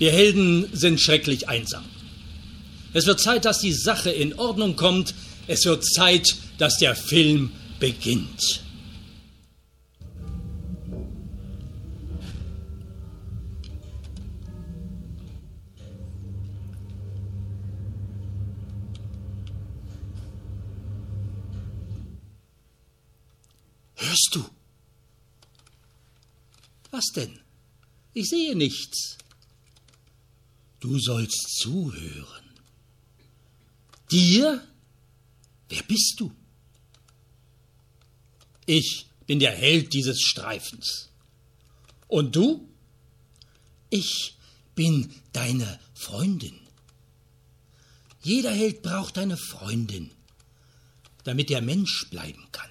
Wir Helden sind schrecklich einsam. Es wird Zeit, dass die Sache in Ordnung kommt. Es wird Zeit, dass der Film beginnt. Hörst du? Was denn? Ich sehe nichts. Du sollst zuhören. Dir? Wer bist du? Ich bin der Held dieses Streifens. Und du? Ich bin deine Freundin. Jeder Held braucht eine Freundin, damit er Mensch bleiben kann.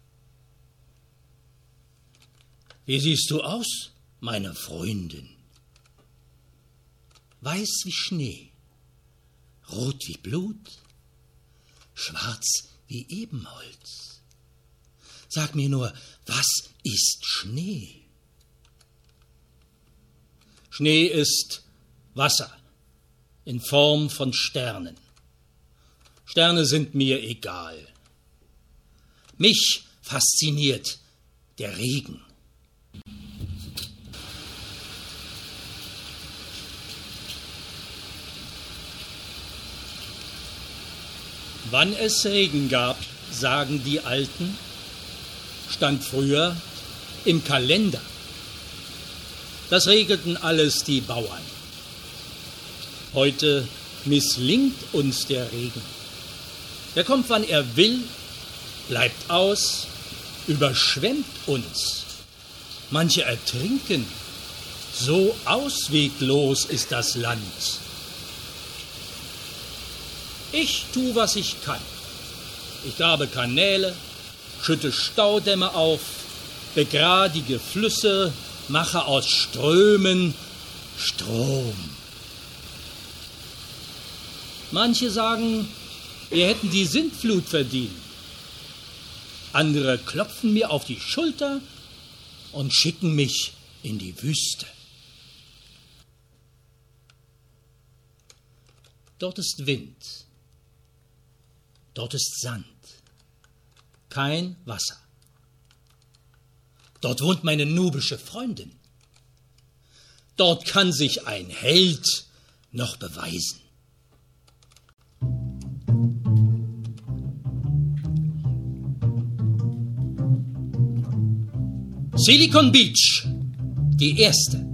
Wie siehst du aus, meine Freundin? Weiß wie Schnee, rot wie Blut, schwarz wie Ebenholz. Sag mir nur, was ist Schnee? Schnee ist Wasser in Form von Sternen. Sterne sind mir egal. Mich fasziniert der Regen. Wann es Regen gab, sagen die Alten, stand früher im Kalender. Das regelten alles die Bauern. Heute misslingt uns der Regen. Er kommt, wann er will, bleibt aus, überschwemmt uns. Manche ertrinken. So ausweglos ist das Land. Ich tu, was ich kann. Ich grabe Kanäle, schütte Staudämme auf, begradige Flüsse, mache aus Strömen Strom. Manche sagen, wir hätten die Sintflut verdient. Andere klopfen mir auf die Schulter und schicken mich in die Wüste. Dort ist Wind. Dort ist Sand, kein Wasser. Dort wohnt meine nubische Freundin. Dort kann sich ein Held noch beweisen. Silicon Beach, die erste.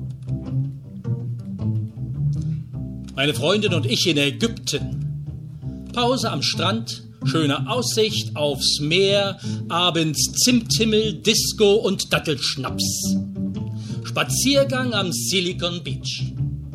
Meine Freundin und ich in Ägypten. Pause am Strand. Schöne Aussicht aufs Meer, abends Zimthimmel, Disco und Dattelschnaps. Spaziergang am Silicon Beach.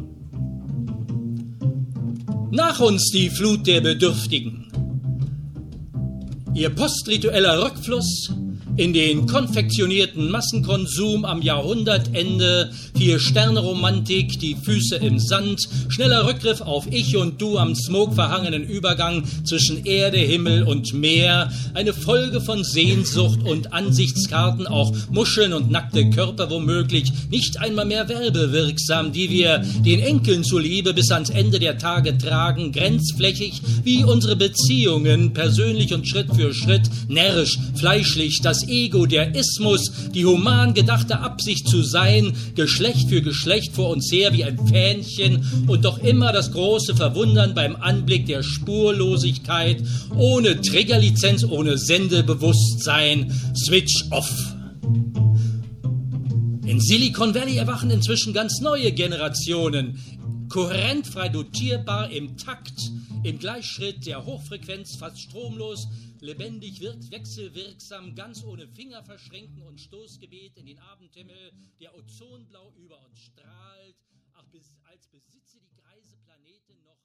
Nach uns die Flut der Bedürftigen. Ihr postritueller Rückfluss in den konfektionierten Massenkonsum am Jahrhundertende, 4-Sterne-Romantik, die Füße im Sand, schneller Rückgriff auf Ich und Du am smogverhangenen Übergang zwischen Erde, Himmel und Meer, eine Folge von Sehnsucht und Ansichtskarten, auch Muscheln und nackte Körper womöglich, nicht einmal mehr werbewirksam, die wir den Enkeln zuliebe bis ans Ende der Tage tragen, grenzflächig wie unsere Beziehungen, persönlich und Schritt für Schritt, närrisch, fleischlich, das Ego, der Ismus, die human gedachte Absicht zu sein, Geschlecht für Geschlecht vor uns her wie ein Fähnchen und doch immer das große Verwundern beim Anblick der Spurlosigkeit, ohne Triggerlizenz, ohne Sendebewusstsein, Switch off. In Silicon Valley erwachen inzwischen ganz neue Generationen, kohärentfrei dotierbar im Takt, im Gleichschritt der Hochfrequenz, fast stromlos, lebendig wirkt, wechselwirksam, ganz ohne Finger verschränken und Stoßgebet in den Abendhimmel, der ozonblau über uns strahlt, ach, als besitze die greise Planete noch